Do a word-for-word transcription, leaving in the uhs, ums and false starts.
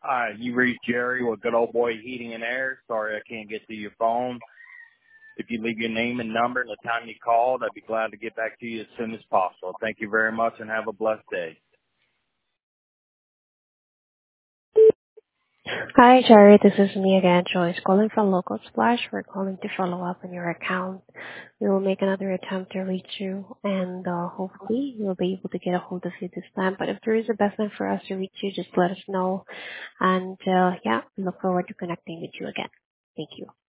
Hi, you reached Jerry with Good Old Boy Heating and Air. Sorry I can't get to your phone. If you leave your name and number and the time you called, I'd be glad to get back to you as soon as possible. Thank you very much and have a blessed day. Hi, Jerry. This is me again, Joyce, calling from Local Splash. We're calling to follow up on your account. We will make another attempt to reach you, and uh, hopefully we'll be able to get a hold of you this time. But if there is a best time for us to reach you, just let us know. And uh, yeah, we look forward to connecting with you again. Thank you.